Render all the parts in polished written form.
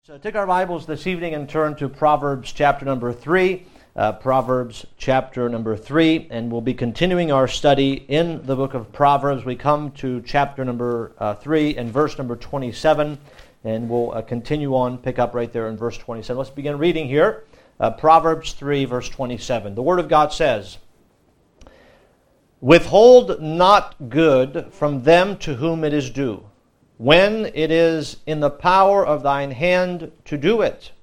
So take our Bibles this evening and turn to Proverbs chapter number 3. Proverbs chapter number 3, and we'll be continuing our study in the book of Proverbs. We come to chapter number 3 and verse number 27, and we'll continue on, pick up right there in verse 27. Let's begin reading here. Proverbs 3, verse 27. The Word of God says, "Withhold not good from them to whom it is due, when it is in the power of thine hand to do it.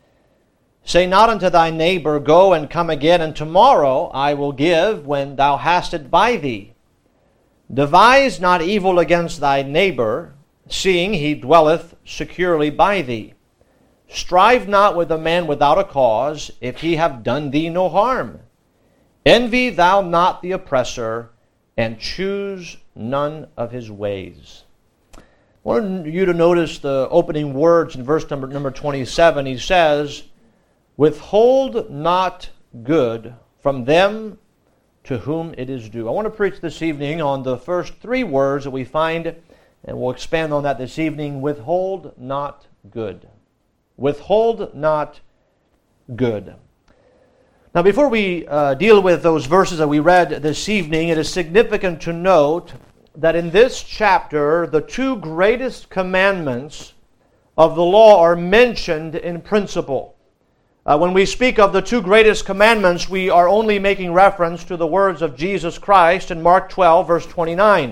Say not unto thy neighbor, Go and come again, and tomorrow I will give when thou hast it by thee. Devise not evil against thy neighbor, seeing he dwelleth securely by thee. Strive not with a man without a cause, if he have done thee no harm. Envy thou not the oppressor, and choose none of his ways." I want you to notice the opening words in verse number 27. He says, "Withhold not good from them to whom it is due." I want to preach this evening on the first three words that we find, and we'll expand on that this evening. Withhold not good. Withhold not good. Now, before we deal with those verses that we read this evening, it is significant to note that in this chapter, the two greatest commandments of the law are mentioned in principle. When we speak of the two greatest commandments, we are only making reference to the words of Jesus Christ in Mark 12, verse 29.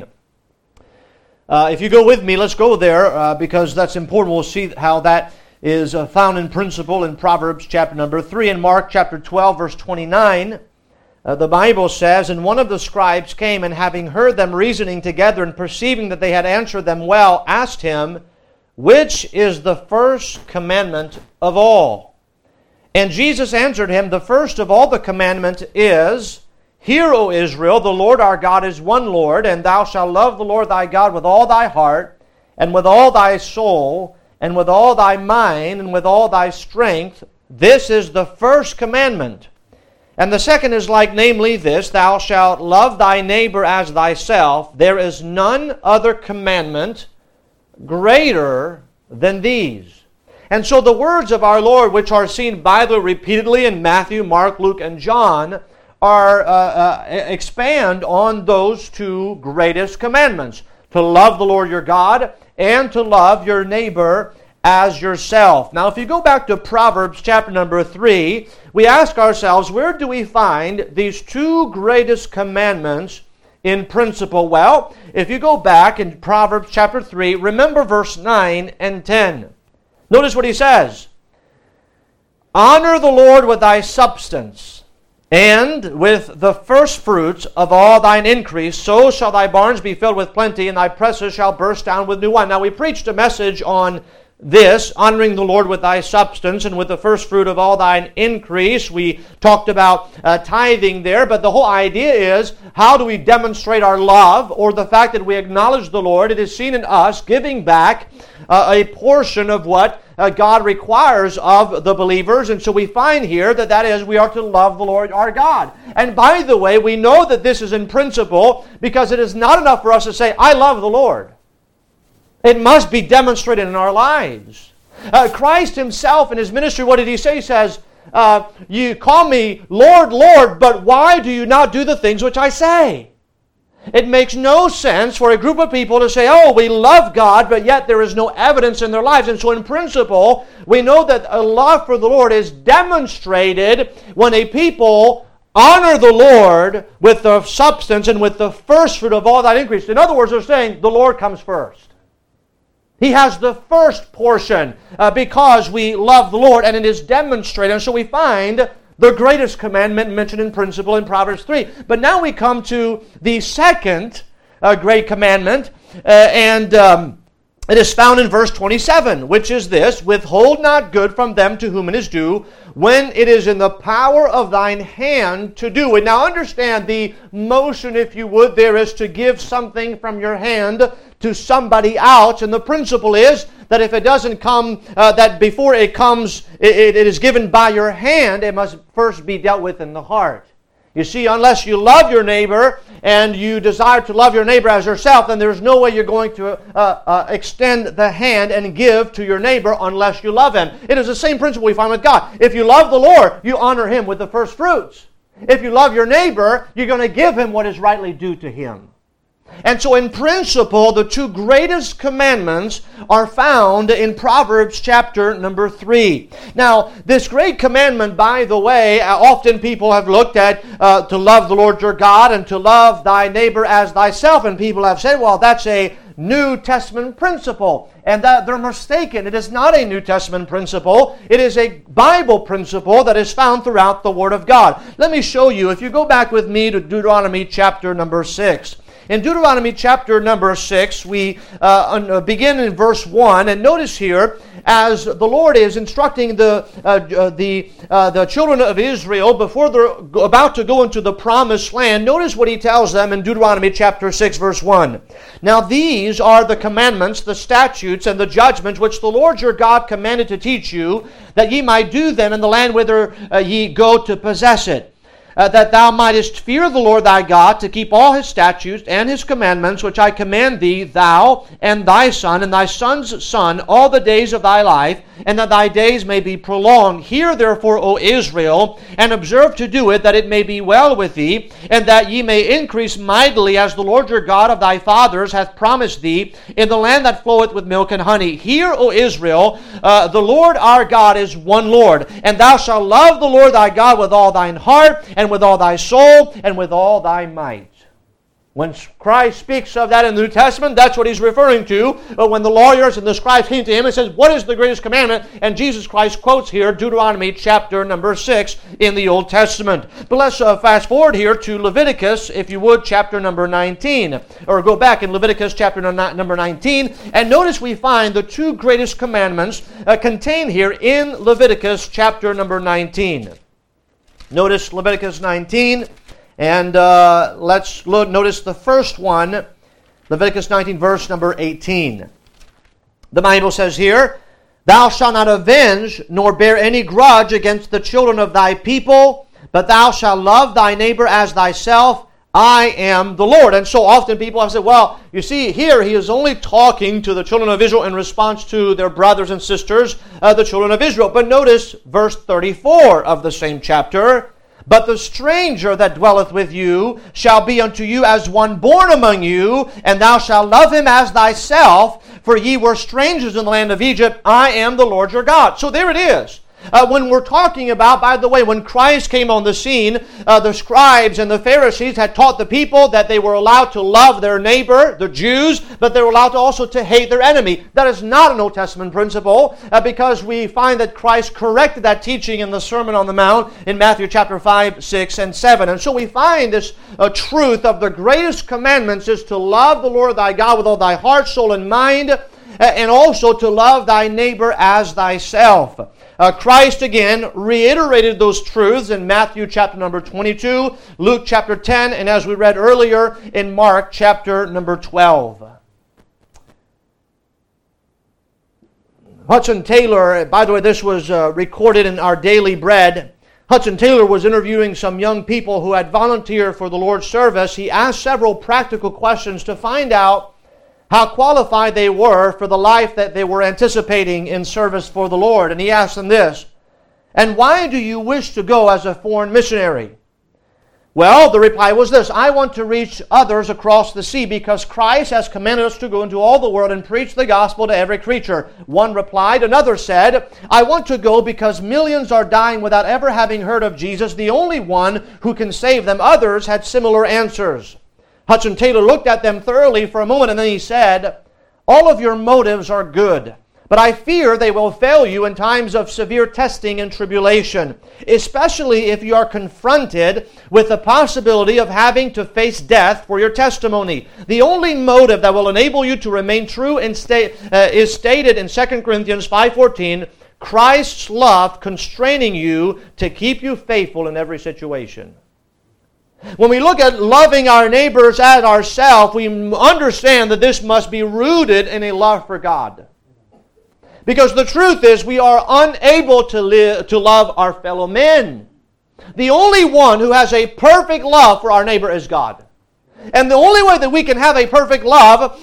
If you go with me, let's go there because that's important. We'll see how that is found in principle in Proverbs chapter number 3. In Mark chapter 12, verse 29, the Bible says, "And one of the scribes came, and having heard them reasoning together, and perceiving that they had answered them well, asked him, Which is the first commandment of all? And Jesus answered him, The first of all the commandment is, Hear, O Israel, the Lord our God is one Lord, and thou shalt love the Lord thy God with all thy heart, and with all thy soul, and with all thy mind, and with all thy strength. This is the first commandment. And the second is like, namely this, Thou shalt love thy neighbor as thyself. There is none other commandment greater than these." And so the words of our Lord, which are seen Bible repeatedly in Matthew, Mark, Luke, and John, expand on those two greatest commandments: to love the Lord your God and to love your neighbor as yourself. Now, if you go back to Proverbs chapter number 3, we ask ourselves, where do we find these two greatest commandments in principle? Well, if you go back in Proverbs chapter 3, remember verse 9 and 10. Notice what he says. "Honor the Lord with thy substance, and with the first fruits of all thine increase, so shall thy barns be filled with plenty, and thy presses shall burst down with new wine." Now, we preached a message on this, honoring the Lord with thy substance and with the first fruit of all thine increase. We talked about tithing there, but the whole idea is, how do we demonstrate our love, or the fact that we acknowledge the Lord? It is seen in us giving back a portion of what God requires of the believers. And so we find here that is, we are to love the Lord our God. And by the way, we know that this is in principle because it is not enough for us to say, "I love the Lord." It must be demonstrated in our lives. Christ himself in his ministry, what did he say? He says, "You call me Lord, Lord, but why do you not do the things which I say?" It makes no sense for a group of people to say, "Oh, we love God," but yet there is no evidence in their lives. And so in principle, we know that a love for the Lord is demonstrated when a people honor the Lord with the substance and with the first fruit of all that increase. In other words, they're saying the Lord comes first. He has the first portion because we love the Lord, and it is demonstrated. And so we find the greatest commandment mentioned in principle in Proverbs 3. But now we come to the second great commandment, and it is found in verse 27, which is this: "Withhold not good from them to whom it is due, when it is in the power of thine hand to do it." Now understand the motion, if you would, there is to give something from your hand to somebody else. And the principle is that if it doesn't come, that before it comes, it is given by your hand, it must first be dealt with in the heart. You see, unless you love your neighbor and you desire to love your neighbor as yourself, then there's no way you're going to extend the hand and give to your neighbor unless you love him. It is the same principle we find with God. If you love the Lord, you honor him with the first fruits. If you love your neighbor, you're going to give him what is rightly due to him. And so in principle, the two greatest commandments are found in Proverbs chapter number 3. Now, this great commandment, by the way, often people have looked at to love the Lord your God and to love thy neighbor as thyself. And people have said, well, that's a New Testament principle. And that they're mistaken. It is not a New Testament principle. It is a Bible principle that is found throughout the Word of God. Let me show you. If you go back with me to Deuteronomy chapter number 6. In Deuteronomy chapter number 6, we begin in verse 1, and notice here, as the Lord is instructing the children of Israel before they're about to go into the promised land, notice what he tells them in Deuteronomy chapter 6, verse 1. Now these are the commandments, the statutes, and the judgments which the Lord your God commanded to teach you, that ye might do them in the land whither ye go to possess it. That thou mightest fear the Lord thy God, to keep all his statutes and his commandments, which I command thee, thou and thy son and thy son's son, all the days of thy life, and that thy days may be prolonged. Hear therefore, O Israel, and observe to do it, that it may be well with thee, and that ye may increase mightily, as the Lord your God of thy fathers hath promised thee, in the land that floweth with milk and honey. Hear, O Israel, the Lord our God is one Lord, and thou shalt love the Lord thy God with all thine heart, and with all thy soul, and with all thy might. When Christ speaks of that in the New Testament, that's what he's referring to. But when the lawyers and the scribes came to him and says, what is the greatest commandment? And Jesus Christ quotes here Deuteronomy chapter number 6 in the Old Testament. But let's fast forward here to Leviticus, if you would, chapter number 19. Or go back in Leviticus chapter number 19. And notice we find the two greatest commandments contained here in Leviticus chapter number 19. Notice Leviticus 19. And let's notice the first one, Leviticus 19, verse number 18. The Bible says here, thou shalt not avenge, nor bear any grudge against the children of thy people, but thou shalt love thy neighbor as thyself. I am the Lord. And so often people have said, well, you see, here he is only talking to the children of Israel in response to their brothers and sisters, the children of Israel. But notice verse 34 of the same chapter. But the stranger that dwelleth with you shall be unto you as one born among you, and thou shalt love him as thyself, for ye were strangers in the land of Egypt. I am the Lord your God. So there it is. When we're talking about, by the way, when Christ came on the scene, the scribes and the Pharisees had taught the people that they were allowed to love their neighbor, the Jews, but they were allowed to also to hate their enemy. That is not an Old Testament principle, because we find that Christ corrected that teaching in the Sermon on the Mount in Matthew chapter 5, 6, and 7. And so we find this truth of the greatest commandments is to love the Lord thy God with all thy heart, soul, and mind, and also to love thy neighbor as thyself. Christ again reiterated those truths in Matthew chapter number 22, Luke chapter 10, and as we read earlier in Mark chapter number 12. Hudson Taylor, by the way, this was recorded in Our Daily Bread. Hudson Taylor was interviewing some young people who had volunteered for the Lord's service. He asked several practical questions to find out how qualified they were for the life that they were anticipating in service for the Lord. And he asked them this, and why do you wish to go as a foreign missionary? Well, the reply was this, I want to reach others across the sea because Christ has commanded us to go into all the world and preach the gospel to every creature. One replied. Another said, I want to go because millions are dying without ever having heard of Jesus, the only one who can save them. Others had similar answers. Hudson Taylor looked at them thoroughly for a moment and then he said, all of your motives are good, but I fear they will fail you in times of severe testing and tribulation, especially if you are confronted with the possibility of having to face death for your testimony. The only motive that will enable you to remain true is stated in 2 Corinthians 5:14, Christ's love constraining you to keep you faithful in every situation. When we look at loving our neighbors as ourselves, we understand that this must be rooted in a love for God. Because the truth is we are unable to love our fellow men. The only one who has a perfect love for our neighbor is God. And the only way that we can have a perfect love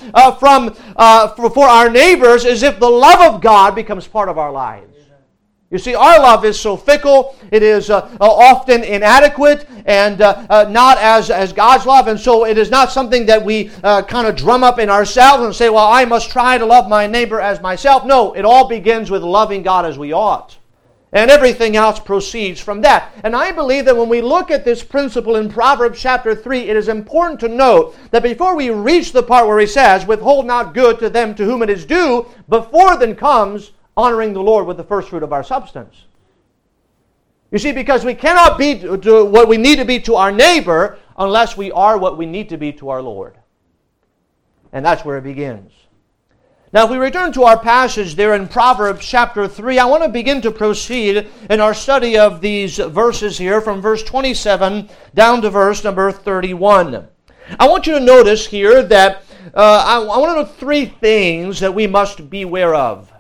for our neighbors is if the love of God becomes part of our lives. You see, our love is so fickle, it is often inadequate and not as God's love. And so it is not something that we kind of drum up in ourselves and say, well, I must try to love my neighbor as myself. No, it all begins with loving God as we ought. And everything else proceeds from that. And I believe that when we look at this principle in Proverbs chapter 3, it is important to note that before we reach the part where he says, withhold not good to them to whom it is due, before then comes honoring the Lord with the first fruit of our substance. You see, because we cannot be to what we need to be to our neighbor unless we are what we need to be to our Lord. And that's where it begins. Now, if we return to our passage there in Proverbs chapter 3, I want to begin to proceed in our study of these verses here from verse 27 down to verse number 31. I want you to notice here that I want to know three things that we must beware of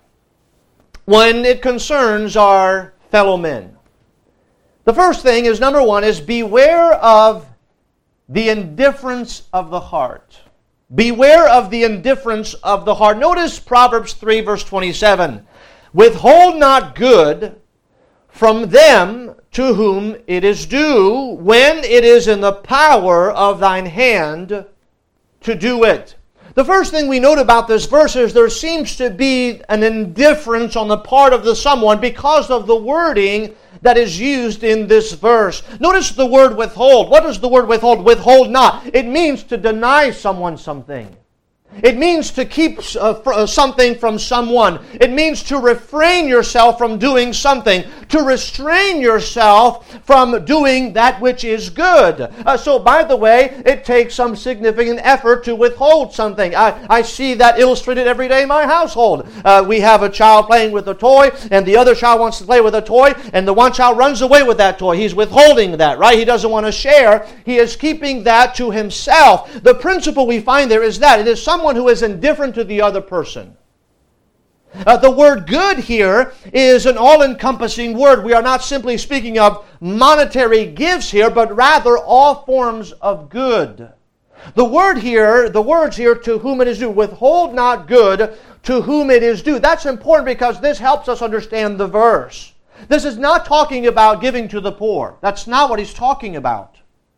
when it concerns our fellow men. The first thing is, number one, is beware of the indifference of the heart. Beware of the indifference of the heart. Notice Proverbs 3 verse 27. Withhold not good from them to whom it is due, when it is in the power of thine hand to do it. The first thing we note about this verse is there seems to be an indifference on the part of the someone because of the wording that is used in this verse. Notice the word withhold. What does the word withhold? Withhold not. It means to deny someone something. It means to keep something from someone. It means to refrain yourself from doing something. To restrain yourself from doing that which is good. So, by the way, it takes some significant effort to withhold something. I see that illustrated every day in my household. We have a child playing with a toy, and the other child wants to play with a toy, and the one child runs away with that toy. He's withholding that, right? He doesn't want to share. He is keeping that to himself. The principle we find there is that it is someone who is indifferent to the other person. The word good here is an all-encompassing word. We are not simply speaking of monetary gifts here, but rather all forms of good. The words here, to whom it is due, withhold not good to whom it is due. That's important because this helps us understand the verse. This is not talking about giving to the poor. That's not what he's talking about.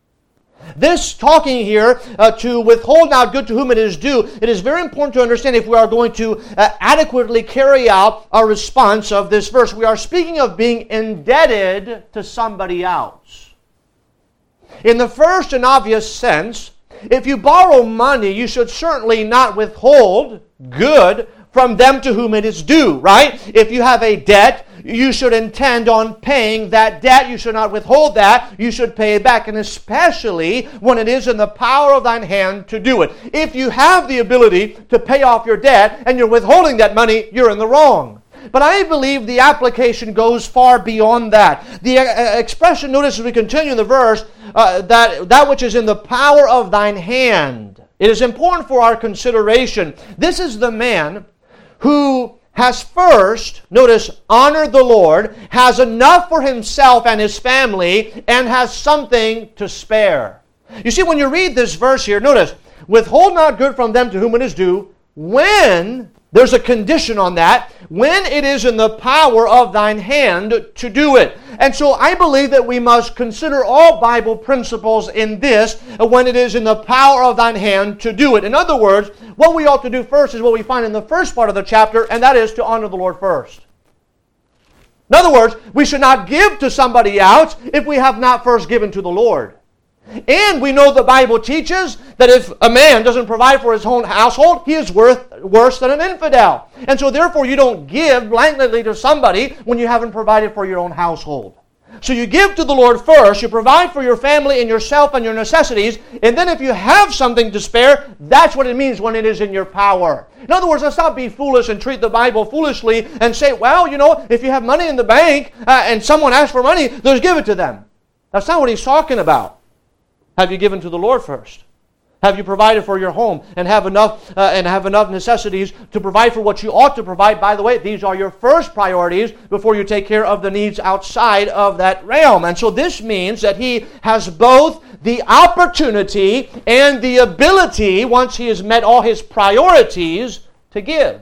This talking here to withhold not good to whom it is due, it is very important to understand if we are going to adequately carry out our response of this verse. We are speaking of being indebted to somebody else. In the first and obvious sense, if you borrow money, you should certainly not withhold good from them to whom it is due, right? If you have a debt, you should intend on paying that debt. You should not withhold that. You should pay it back, and especially when it is in the power of thine hand to do it. If you have the ability to pay off your debt and you're withholding that money, you're in the wrong. But I believe the application goes far beyond that. The expression, notice as we continue in the verse, that which is in the power of thine hand. It is important for our consideration. This is the man who has first, notice, honored the Lord, has enough for himself and his family, and has something to spare. You see, when you read this verse here, notice, withhold not good from them to whom it is due, when, there's a condition on that, when it is in the power of thine hand to do it. And so I believe that we must consider all Bible principles in this when it is in the power of thine hand to do it. In other words, what we ought to do first is what we find in the first part of the chapter, and that is to honor the Lord first. In other words, we should not give to somebody else if we have not first given to the Lord. And we know the Bible teaches that if a man doesn't provide for his own household, he is worse than an infidel. And so therefore you don't give blankly to somebody when you haven't provided for your own household. So you give to the Lord first, you provide for your family and yourself and your necessities, and then if you have something to spare, that's what it means when it is in your power. In other words, let's not be foolish and treat the Bible foolishly and say, well, if you have money in the bank and someone asks for money, just give it to them. That's not what he's talking about. Have you given to the Lord first? Have you provided for your home and have enough necessities to provide for what you ought to provide? By the way, these are your first priorities before you take care of the needs outside of that realm. And so this means that he has both the opportunity and the ability, once he has met all his priorities, to give.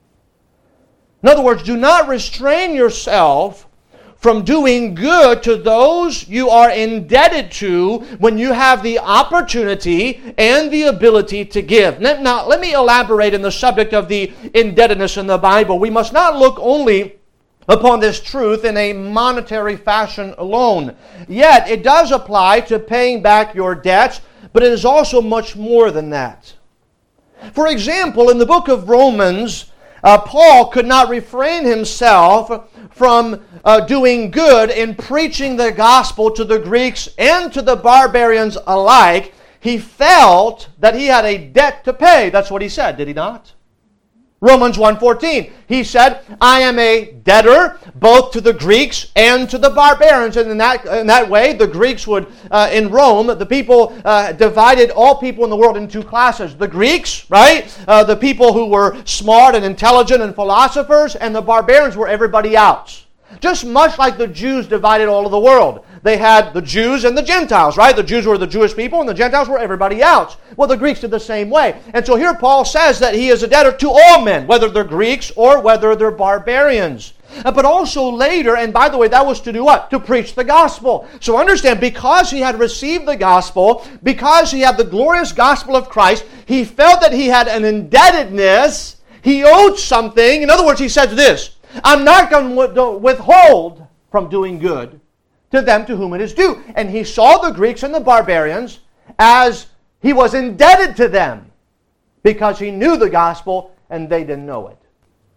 In other words, do not restrain yourself from doing good to those you are indebted to when you have the opportunity and the ability to give. Now, let me elaborate on the subject of the indebtedness in the Bible. We must not look only upon this truth in a monetary fashion alone. Yet, it does apply to paying back your debts, but it is also much more than that. For example, in the book of Romans, Paul could not refrain himself from doing good in preaching the gospel to the Greeks and to the barbarians alike. He felt that he had a debt to pay. That's what he said, did he not? Romans 1:14, he said, I am a debtor both to the Greeks and to the barbarians. And in that way, the Greeks would, in Rome, the people divided all people in the world into two classes. The Greeks, right? The people who were smart and intelligent and philosophers, and the barbarians were everybody else. Just much like the Jews divided all of the world. They had the Jews and the Gentiles, right? The Jews were the Jewish people and the Gentiles were everybody else. Well, the Greeks did the same way. And so here Paul says that he is a debtor to all men, whether they're Greeks or whether they're barbarians. But also later, and by the way, that was to do what? To preach the gospel. So understand, because he had received the gospel, because he had the glorious gospel of Christ, he felt that he had an indebtedness. He owed something. In other words, he said this, I'm not going to withhold from doing good to them to whom it is due. And he saw the Greeks and the barbarians as he was indebted to them because he knew the gospel and they didn't know it.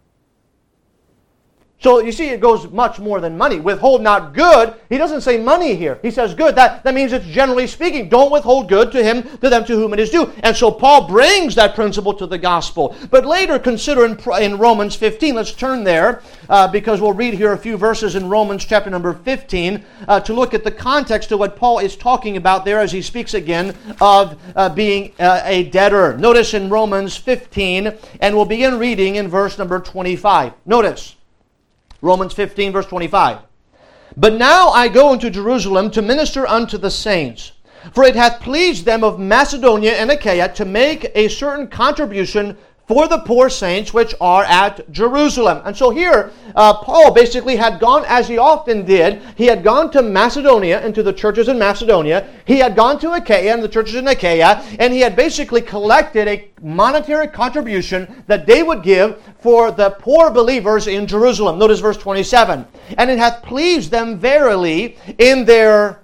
So you see, it goes much more than money. Withhold not good. He doesn't say money here. He says good. That means it's generally speaking. Don't withhold good to them to whom it is due. And so Paul brings that principle to the gospel. But later, consider in Romans 15. Let's turn there because we'll read here a few verses in Romans chapter number 15 to look at the context of what Paul is talking about there as he speaks again of being a debtor. Notice in Romans 15, and we'll begin reading in verse number 25. Notice. Romans 15, verse 25. But now I go into Jerusalem to minister unto the saints, for it hath pleased them of Macedonia and Achaia to make a certain contribution for the poor saints which are at Jerusalem. And so here, Paul basically had gone, as he often did, he had gone to Macedonia and to the churches in Macedonia. He had gone to Achaia and the churches in Achaia, and he had basically collected a monetary contribution that they would give for the poor believers in Jerusalem. Notice verse 27. And it hath pleased them verily in their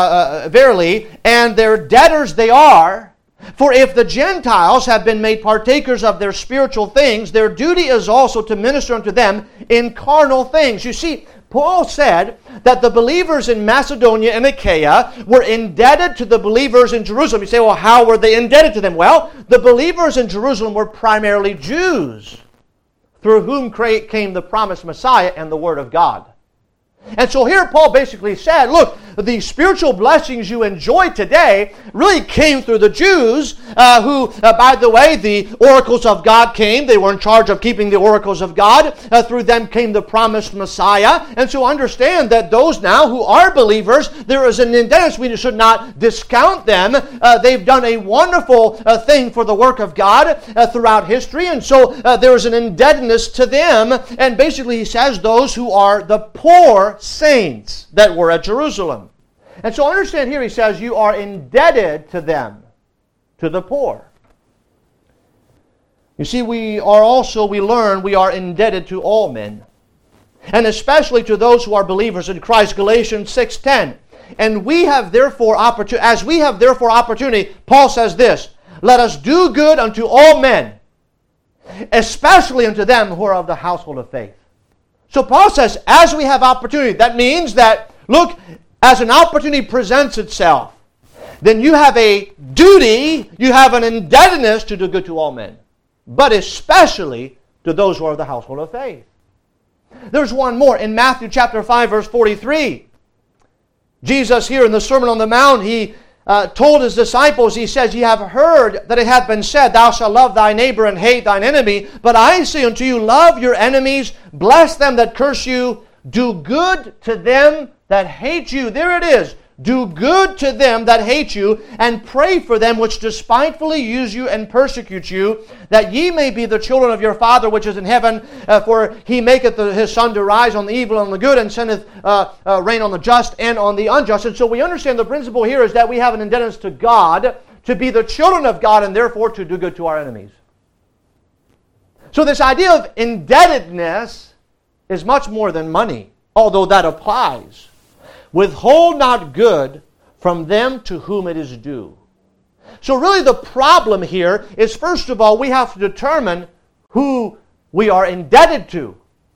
and their debtors they are. For if the Gentiles have been made partakers of their spiritual things, their duty is also to minister unto them in carnal things. You see, Paul said that the believers in Macedonia and Achaia were indebted to the believers in Jerusalem. You say, well, how were they indebted to them? Well, the believers in Jerusalem were primarily Jews, through whom came the promised Messiah and the Word of God. And so here Paul basically said, look, the spiritual blessings you enjoy today really came through the Jews who, by the way, the oracles of God came. They were in charge of keeping the oracles of God. Through them came the promised Messiah. And so understand that those now who are believers, there is an indebtedness. We should not discount them. They've done a wonderful thing for the work of God throughout history. And so there is an indebtedness to them. And basically he says those who are the poor saints that were at Jerusalem. And so understand here he says you are indebted to them, to the poor. You see, we learn we are indebted to all men, and especially to those who are believers in Christ. Galatians 6:10. And we have therefore opportunity, Paul says this, let us do good unto all men, especially unto them who are of the household of faith. So Paul says, as we have opportunity, that means that, look, as an opportunity presents itself, then you have a duty, you have an indebtedness to do good to all men, but especially to those who are of the household of faith. There's one more. In Matthew chapter 5, verse 43, Jesus here in the Sermon on the Mount, he told his disciples, he says, Ye have heard that it hath been said, Thou shalt love thy neighbor and hate thine enemy. But I say unto you, love your enemies, bless them that curse you, do good to them that hate you. There it is. Do good to them that hate you, and pray for them which despitefully use you and persecute you, that ye may be the children of your Father which is in heaven. For he maketh his sun to rise on the evil and on the good, and sendeth rain on the just and on the unjust. And so we understand the principle here is that we have an indebtedness to God to be the children of God, and therefore to do good to our enemies. So this idea of indebtedness is much more than money, although that applies. Withhold not good from them to whom it is due. So really the problem here is, first of all, we have to determine who we are indebted to.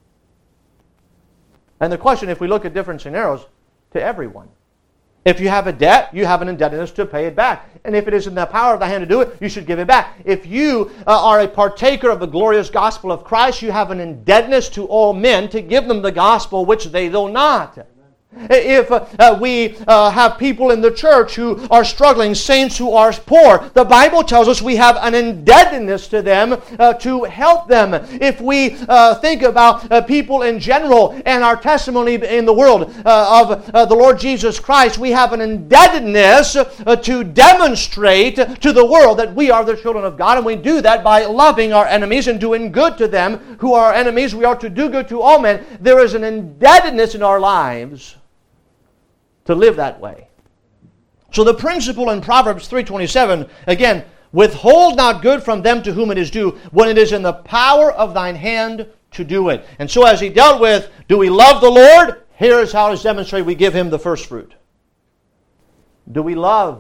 And the question, if we look at different scenarios, to everyone. If you have a debt, you have an indebtedness to pay it back. And if it is in the power of the hand to do it, you should give it back. If you are a partaker of the glorious gospel of Christ, you have an indebtedness to all men to give them the gospel which they know not. If we have people in the church who are struggling, saints who are poor, the Bible tells us we have an indebtedness to them to help them. If we think about people in general and our testimony in the world of the Lord Jesus Christ, we have an indebtedness to demonstrate to the world that we are the children of God, and we do that by loving our enemies and doing good to them who are our enemies. We are to do good to all men. There is an indebtedness in our lives to live that way. So the principle in Proverbs 3:27, again, withhold not good from them to whom it is due, when it is in the power of thine hand to do it. And so as he dealt with, do we love the Lord? Here is how it's demonstrated. We give him the first fruit. Do we love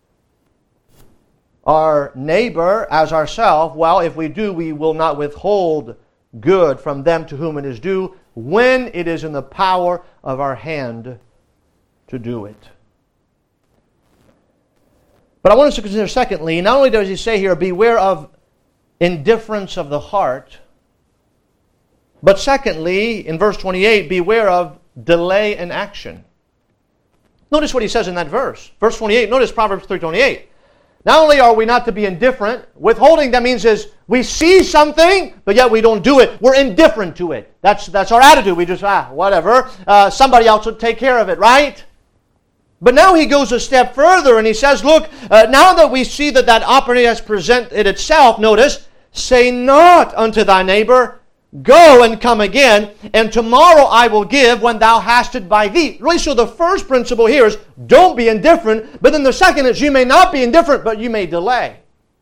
our neighbor as ourselves? Well, if we do, we will not withhold good from them to whom it is due, when it is in the power of our hand to do it. But I want us to consider, secondly, not only does he say here, beware of indifference of the heart, but secondly, in verse 28, beware of delay in action. Notice what he says in that verse. Verse 28, notice Proverbs 3:28. Not only are we not to be indifferent, withholding, that means is we see something, but yet we don't do it. We're indifferent to it. That's our attitude. We just, whatever. Somebody else will take care of it, right? But now he goes a step further and he says, look, now that we see that opportunity has presented itself, notice, say not unto thy neighbor, go and come again, and tomorrow I will give when thou hast it by thee. Really, so the first principle here is don't be indifferent, but then the second is you may not be indifferent, but you may delay.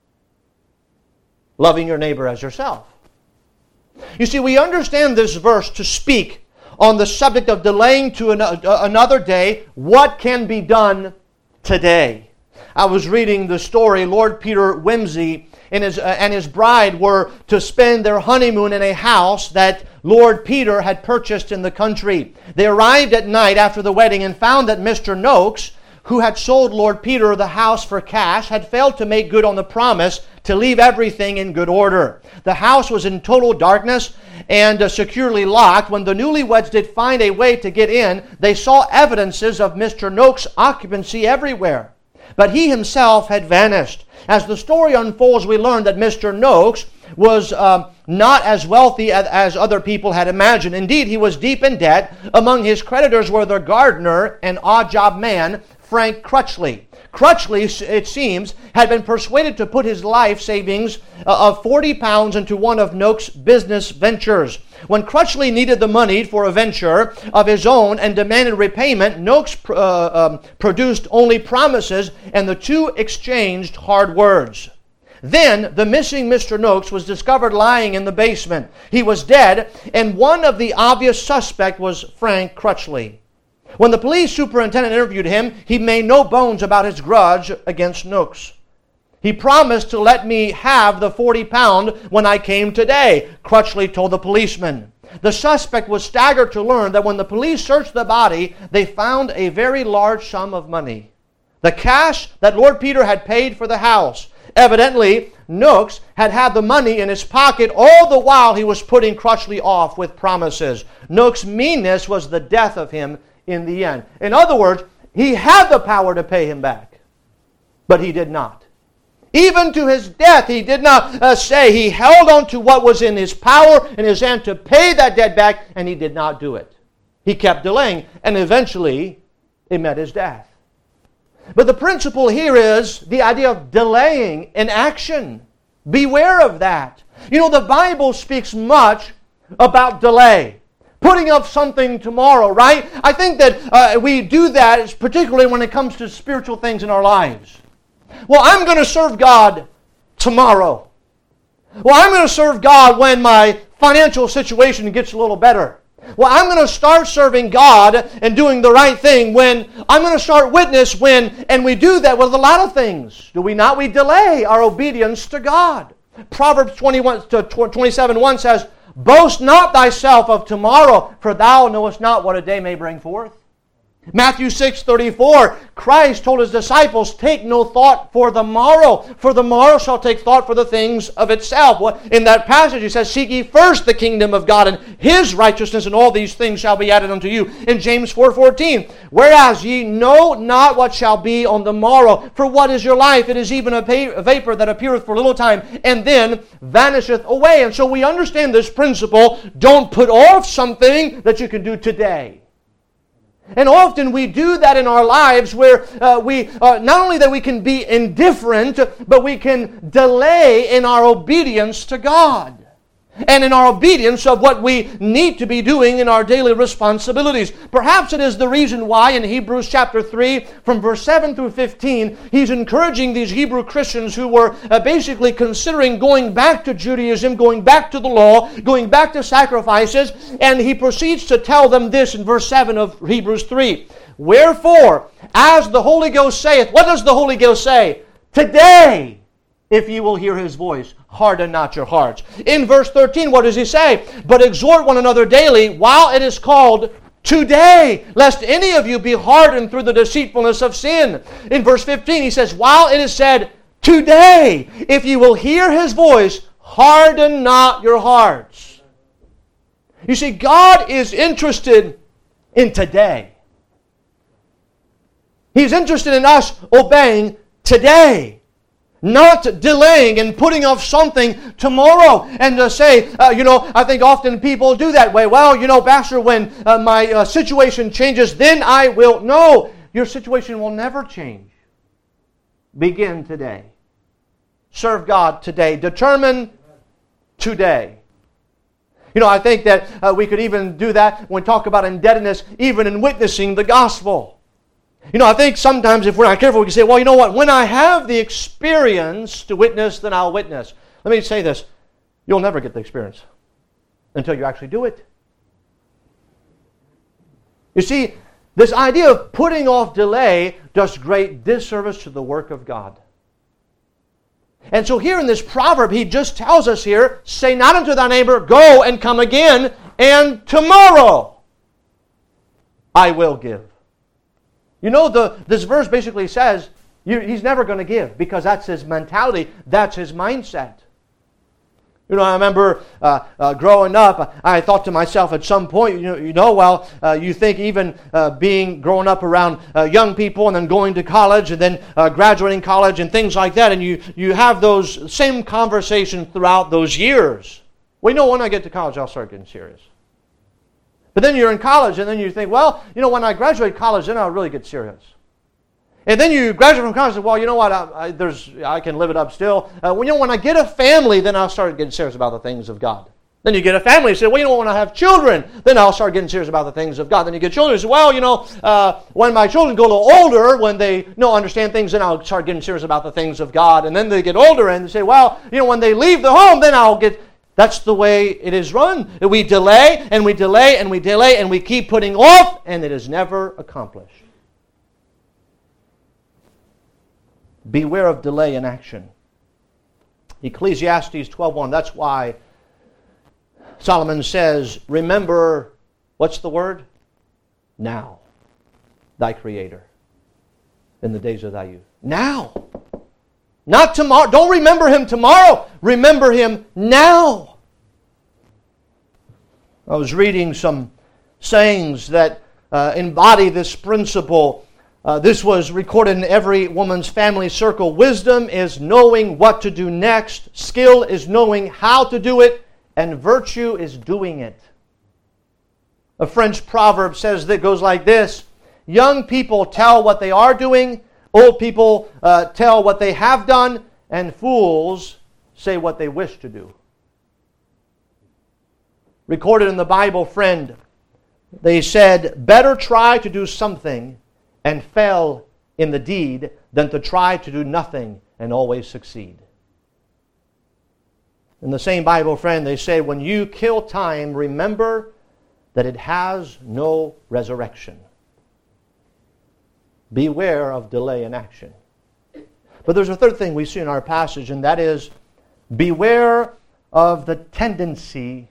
Loving your neighbor as yourself. You see, we understand this verse to speak on the subject of delaying to another day what can be done today. I was reading the story. Lord Peter Wimsey and his bride were to spend their honeymoon in a house that Lord Peter had purchased in the country. They arrived at night after the wedding and found that Mr. Noakes, who had sold Lord Peter the house for cash, had failed to make good on the promise to leave everything in good order. The house was in total darkness and securely locked. When the newlyweds did find a way to get in, they saw evidences of Mr. Noakes' occupancy everywhere. But he himself had vanished. As the story unfolds, we learn that Mr. Noakes was not as wealthy as other people had imagined. Indeed, he was deep in debt. Among his creditors were the gardener and odd-job man, Frank Crutchley. Crutchley, it seems, had been persuaded to put his life savings of £40 into one of Noakes' business ventures. When Crutchley needed the money for a venture of his own and demanded repayment, Noakes produced only promises, and the two exchanged hard words. Then the missing Mr. Noakes was discovered lying in the basement. He was dead, and one of the obvious suspects was Frank Crutchley. When the police superintendent interviewed him, he made no bones about his grudge against Noakes. He promised to let me have the £40 when I came today, Crutchley told the policeman. The suspect was staggered to learn that when the police searched the body, they found a very large sum of money. The cash that Lord Peter had paid for the house. Evidently, Noakes had had the money in his pocket all the while he was putting Crutchley off with promises. Noakes' meanness was the death of him in the end. In other words, he had the power to pay him back. But he did not. Even to his death, he did not say. He held on to what was in his power in his hand to pay that debt back, and he did not do it. He kept delaying, and eventually he met his death. But the principle here is the idea of delaying in action. Beware of that. You know, the Bible speaks much about delay. Putting off something tomorrow, right? I think that we do that, particularly when it comes to spiritual things in our lives. Well, I'm going to serve God tomorrow. Well, I'm going to serve God when my financial situation gets a little better. Well, I'm going to start serving God and doing the right thing when I'm going to start witness when, and we do that with a lot of things. Do we not? We delay our obedience to God. Proverbs 27:1 says, "Boast not thyself of tomorrow, for thou knowest not what a day may bring forth." Matthew 6:34, Christ told His disciples, "Take no thought for the morrow, for the morrow shall take thought for the things of itself." Well, in that passage He says, "Seek ye first the kingdom of God and His righteousness, and all these things shall be added unto you." In James 4:14, "Whereas ye know not what shall be on the morrow, for what is your life? It is even a vapor that appeareth for a little time, and then vanisheth away." And so we understand this principle. Don't put off something that you can do today. And often we do that in our lives where we not only that we can be indifferent, but we can delay in our obedience to God and in our obedience of what we need to be doing in our daily responsibilities. Perhaps it is the reason why in Hebrews chapter 3, from verse 7 through 15, he's encouraging these Hebrew Christians who were basically considering going back to Judaism, going back to the law, going back to sacrifices, and he proceeds to tell them this in verse 7 of Hebrews 3. "Wherefore, as the Holy Ghost saith," what does the Holy Ghost say? "Today, if ye will hear His voice, harden not your hearts." In verse 13, what does He say? "But exhort one another daily, while it is called today, lest any of you be hardened through the deceitfulness of sin." In verse 15, He says, "While it is said, today, if ye will hear His voice, harden not your hearts." You see, God is interested in today. He's interested in us obeying today, not delaying and putting off something tomorrow. And to say, I think often people do that way. "Well, Pastor, when my situation changes, then I will." No, your situation will never change. Begin today. Serve God today. Determine today. I think that we could even do that when we talk about indebtedness, even in witnessing the gospel. I think sometimes if we're not careful, we can say, "Well, you know what? When I have the experience to witness, then I'll witness." Let me say this. You'll never get the experience until you actually do it. You see, this idea of putting off delay does great disservice to the work of God. And so here in this proverb, he just tells us here, "Say not unto thy neighbor, go and come again, and tomorrow I will give." This verse basically says he's never going to give, because that's his mentality, that's his mindset. I remember growing up, I thought to myself at some point, you think even growing up around young people and then going to college and then graduating college and things like that, and you have those same conversations throughout those years. Well, when I get to college, I'll start getting serious. But then you're in college, and then you think, well, when I graduate college, then I'll really get serious. And then you graduate from college and say, well, you know what, I can live it up still. When I get a family, then I'll start getting serious about the things of God. Then you get a family, you say, well, when I have children, then I'll start getting serious about the things of God. Then you get children, you say, well, when my children go a little older, when they understand things, then I'll start getting serious about the things of God. And then they get older, and they say, well, when they leave the home, then I'll get... That's the way it is run. We delay, and we delay, and we delay, and we keep putting off, and it is never accomplished. Beware of delay in action. Ecclesiastes 12:1. That's why Solomon says, remember, what's the word? Now, thy Creator, in the days of thy youth. Now. Not tomorrow. Don't remember Him tomorrow. Remember Him now. I was reading some sayings that embody this principle. This was recorded in every woman's family circle. Wisdom is knowing what to do next. Skill is knowing how to do it. And virtue is doing it. A French proverb says that goes like this. Young people tell what they are doing. Old people tell what they have done. And fools say what they wish to do. Recorded in the Bible, friend, they said, better try to do something and fail in the deed than to try to do nothing and always succeed. In the same Bible, friend, they say, when you kill time, remember that it has no resurrection. Beware of delay in action. But there's a third thing we see in our passage, and that is, beware of the tendencies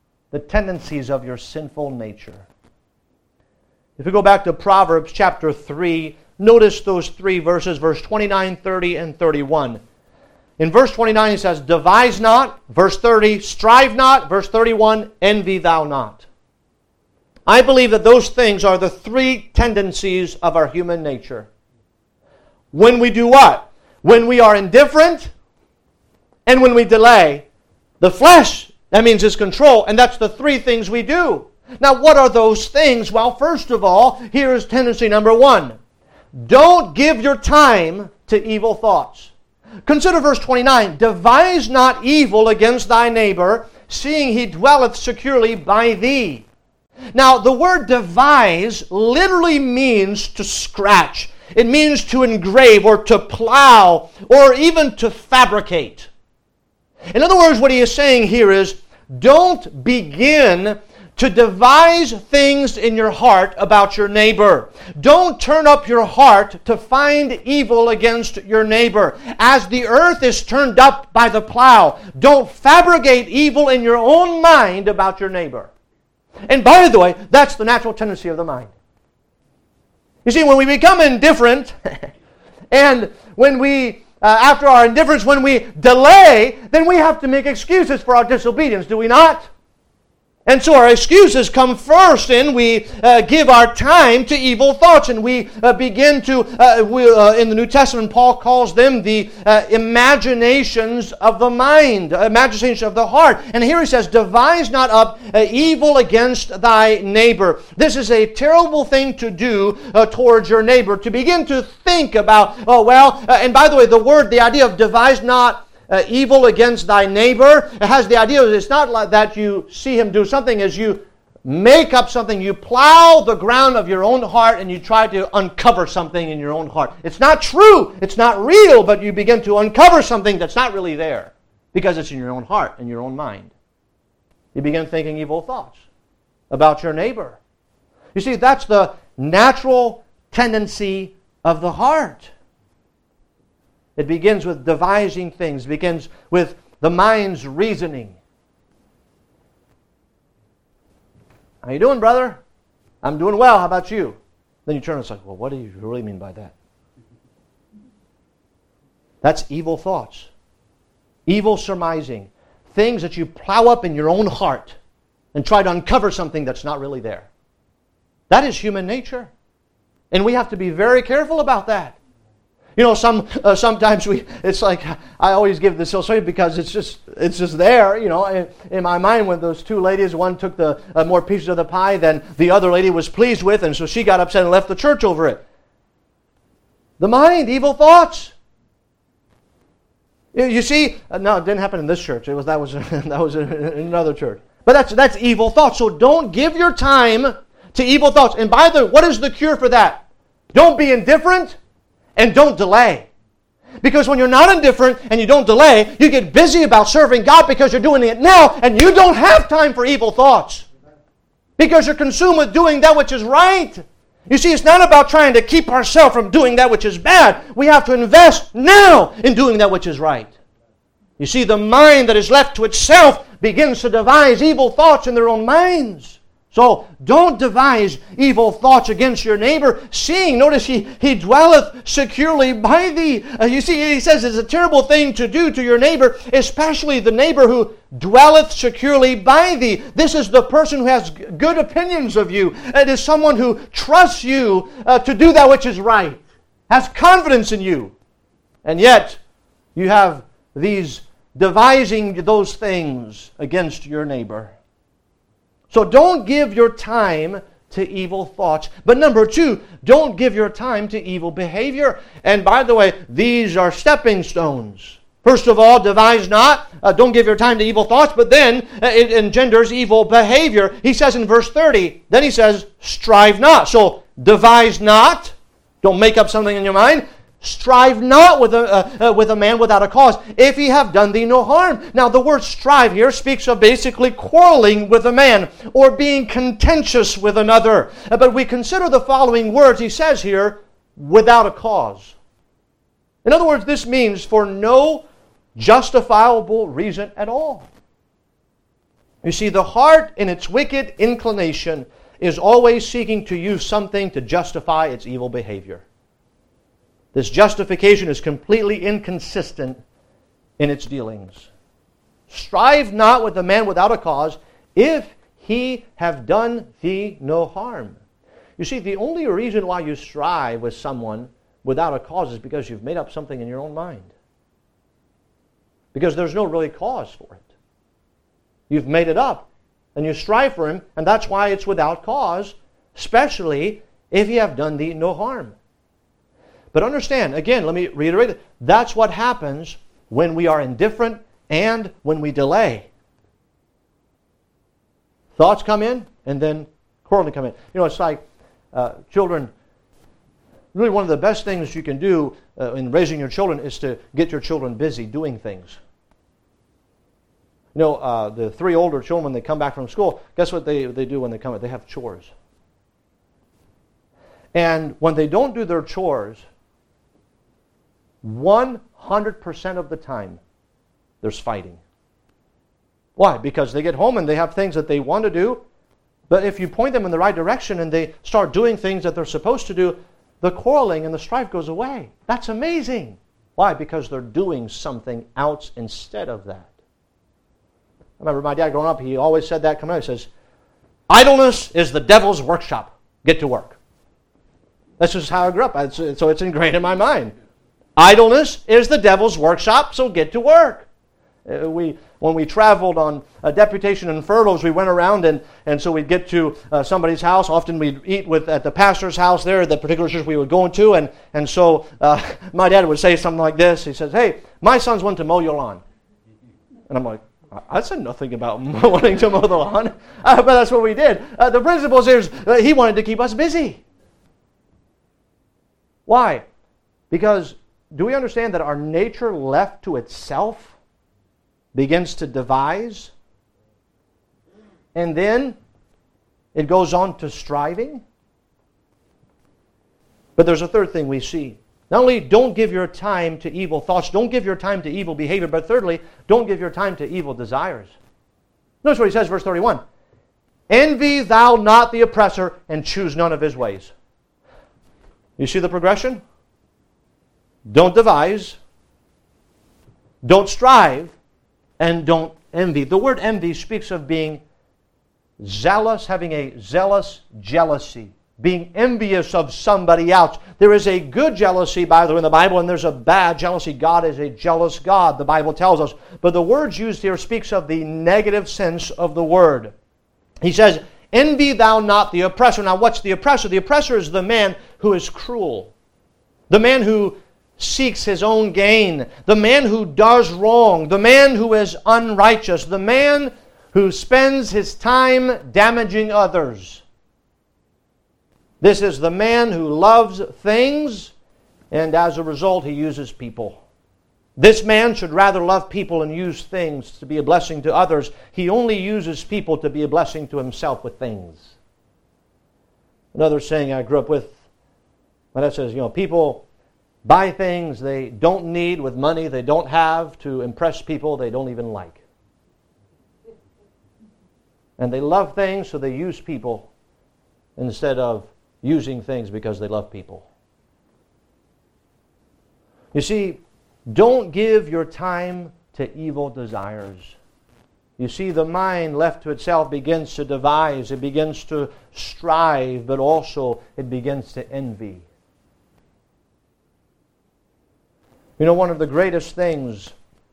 of your sinful nature. If we go back to Proverbs chapter 3, notice those three verses, verse 29, 30, and 31. In verse 29 he says, devise not. Verse 30, strive not. Verse 31, envy thou not. I believe that those things are the three tendencies of our human nature. When we do what? When we are indifferent and when we delay. The flesh, that means is control, and that's the three things we do. Now, what are those things? Well, first of all, here is tendency number one. Don't give your time to evil thoughts. Consider verse 29. Devise not evil against thy neighbor, seeing he dwelleth securely by thee. Now, the word devise literally means to scratch. It means to engrave or to plow or even to fabricate. In other words, what he is saying here is, don't begin to devise things in your heart about your neighbor. Don't turn up your heart to find evil against your neighbor. As the earth is turned up by the plow, don't fabricate evil in your own mind about your neighbor. And by the way, that's the natural tendency of the mind. You see, when we become indifferent, and when we, after our indifference, when we delay, then we have to make excuses for our disobedience, do we not? And so our excuses come first, and we give our time to evil thoughts, and we begin to, in the New Testament, Paul calls them the imaginations of the mind, imaginations of the heart. And here he says, devise not up evil against thy neighbor. This is a terrible thing to do towards your neighbor, to begin to think about, and by the way, the idea of devise not evil against thy neighbor. It has the idea that it's not like that you see him do something, as you make up something, you plow the ground of your own heart and you try to uncover something in your own heart. It's not true, it's not real, but you begin to uncover something that's not really there because it's in your own heart and your own mind. You begin thinking evil thoughts about your neighbor. You see, that's the natural tendency of the heart. It begins with devising things. It begins with the mind's reasoning. How you doing, brother? I'm doing well. How about you? Then you turn and say, well, what do you really mean by that? That's evil thoughts. Evil surmising. Things that you plow up in your own heart and try to uncover something that's not really there. That is human nature. And we have to be very careful about that. You know, sometimes it's like, I always give this illustration because it's just there, you know, in my mind when those two ladies, one took the more pieces of the pie than the other lady was pleased with, and so she got upset and left the church over it. The mind, evil thoughts. You see, no, it didn't happen in this church. That was in another church. But that's evil thoughts. So don't give your time to evil thoughts. And by the way, what is the cure for that? Don't be indifferent. And don't delay. Because when you're not indifferent and you don't delay, you get busy about serving God because you're doing it now, and you don't have time for evil thoughts. Because you're consumed with doing that which is right. You see, it's not about trying to keep ourselves from doing that which is bad. We have to invest now in doing that which is right. You see, the mind that is left to itself begins to devise evil thoughts in their own minds. So don't devise evil thoughts against your neighbor, seeing, notice, he dwelleth securely by thee. You see, he says it's a terrible thing to do to your neighbor, especially the neighbor who dwelleth securely by thee. This is the person who has good opinions of you. It is someone who trusts you to do that which is right, has confidence in you. And yet, you have these devising those things against your neighbor. So don't give your time to evil thoughts. But number two, don't give your time to evil behavior. And by the way, these are stepping stones. First of all, devise not. Don't give your time to evil thoughts. But then it engenders evil behavior. He says in verse 30, then he says, strive not. So devise not. Don't make up something in your mind. Strive not with a man without a cause, if he have done thee no harm. Now, the word strive here speaks of basically quarreling with a man or being contentious with another. But we consider the following words he says here, without a cause. In other words, this means for no justifiable reason at all. You see, the heart in its wicked inclination is always seeking to use something to justify its evil behavior. This justification is completely inconsistent in its dealings. Strive not with a man without a cause, if he have done thee no harm. You see, the only reason why you strive with someone without a cause is because you've made up something in your own mind. Because there's no really cause for it. You've made it up, and you strive for him, and that's why it's without cause, especially if he have done thee no harm. But understand, again, let me reiterate it. That's what happens when we are indifferent and when we delay. Thoughts come in, and then quarreling come in. You know, it's like children. Really, one of the best things you can do in raising your children is to get your children busy doing things. You know, the three older children, when they come back from school, guess what they do when they come back? They have chores. And when they don't do their chores, 100% of the time, there's fighting. Why? Because they get home and they have things that they want to do, but if you point them in the right direction and they start doing things that they're supposed to do, the quarreling and the strife goes away. That's amazing. Why? Because they're doing something else instead of that. I remember my dad growing up, he always said that coming out. He says, idleness is the devil's workshop. Get to work. That's just how I grew up. So it's ingrained in my mind. Idleness is the devil's workshop, so get to work. When we traveled on a deputation and furloughs, we went around and so we'd get to somebody's house. Often we'd eat at the pastor's house there, the particular church we were going to. And so my dad would say something like this. He says, hey, my sons went to mow your lawn. And I'm like, I said nothing about wanting to mow the lawn. But that's what we did. The principle is he wanted to keep us busy. Why? Because do we understand that our nature left to itself begins to devise? And then it goes on to striving? But there's a third thing we see. Not only don't give your time to evil thoughts, don't give your time to evil behavior, but thirdly, don't give your time to evil desires. Notice what he says, verse 31. Envy thou not the oppressor, and choose none of his ways. You see the progression? Don't devise, don't strive, and don't envy. The word envy speaks of being zealous, having a zealous jealousy, being envious of somebody else. There is a good jealousy, by the way, in the Bible, and there's a bad jealousy. God is a jealous God, the Bible tells us. But the word used here speaks of the negative sense of the word. He says, envy thou not the oppressor. Now, what's the oppressor? The oppressor is the man who is cruel, the man who seeks his own gain, the man who does wrong, the man who is unrighteous, the man who spends his time damaging others. This is the man who loves things, and as a result, he uses people. This man should rather love people and use things to be a blessing to others. He only uses people to be a blessing to himself with things. Another saying I grew up with, that says, people buy things they don't need with money they don't have to impress people they don't even like. And they love things, so they use people instead of using things because they love people. You see, don't give your time to evil desires. You see, the mind left to itself begins to devise, it begins to strive, but also it begins to envy. You know, one of the greatest things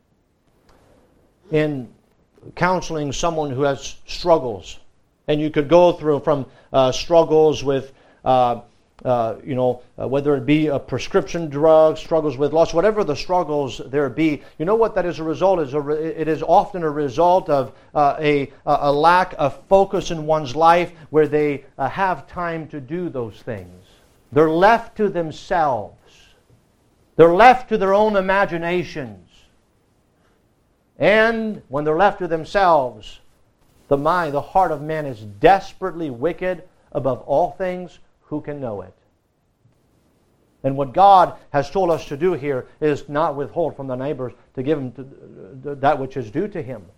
in counseling someone who has struggles, and you could go through from struggles with whether it be a prescription drug, struggles with loss, whatever the struggles there be, you know what that is a result? It is often a result of a lack of focus in one's life where they have time to do those things. They're left to themselves. They're left to their own imaginations. And when they're left to themselves, the mind, the heart of man is desperately wicked above all things. Who can know it? And what God has told us to do here is not withhold from the neighbors to give him that which is due to him.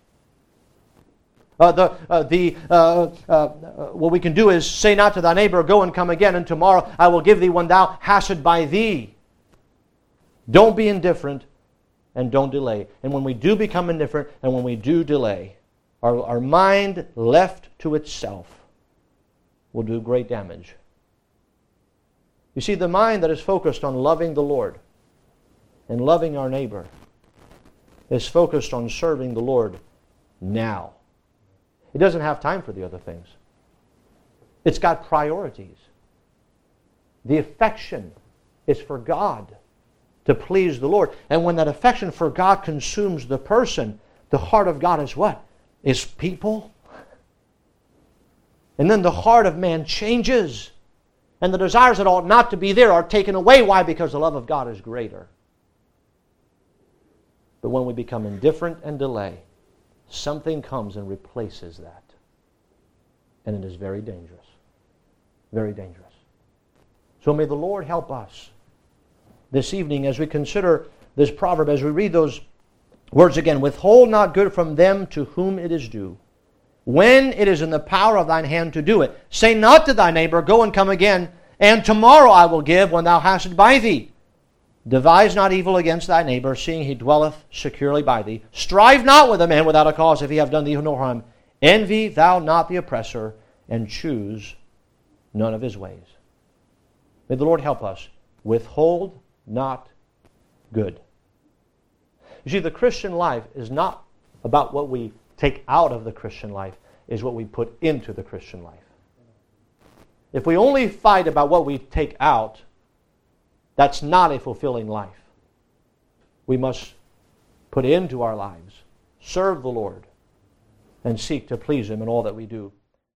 What we can do is say not to thy neighbor, go and come again, and tomorrow I will give thee when thou hast it by thee. Don't be indifferent and don't delay. And when we do become indifferent and when we do delay, our mind left to itself will do great damage. You see, the mind that is focused on loving the Lord and loving our neighbor is focused on serving the Lord now. It doesn't have time for the other things. It's got priorities. The affection is for God, to please the Lord. And when that affection for God consumes the person, the heart of God is what? Is people. And then the heart of man changes. And the desires that ought not to be there are taken away. Why? Because the love of God is greater. But when we become indifferent and delay, something comes and replaces that. And it is very dangerous. Very dangerous. So may the Lord help us this evening as we consider this proverb, as we read those words again. Withhold not good from them to whom it is due, when it is in the power of thine hand to do it. Say not to thy neighbor, go and come again, and tomorrow I will give when thou hast it by thee. Devise not evil against thy neighbor, seeing he dwelleth securely by thee. Strive not with a man without a cause, if he have done thee no harm. Envy thou not the oppressor, and choose none of his ways. May the Lord help us. Withhold not good. You see, the Christian life is not about what we take out of the Christian life, is what we put into the Christian life. If we only fight about what we take out, that's not a fulfilling life. We must put into our lives, serve the Lord, and seek to please Him in all that we do.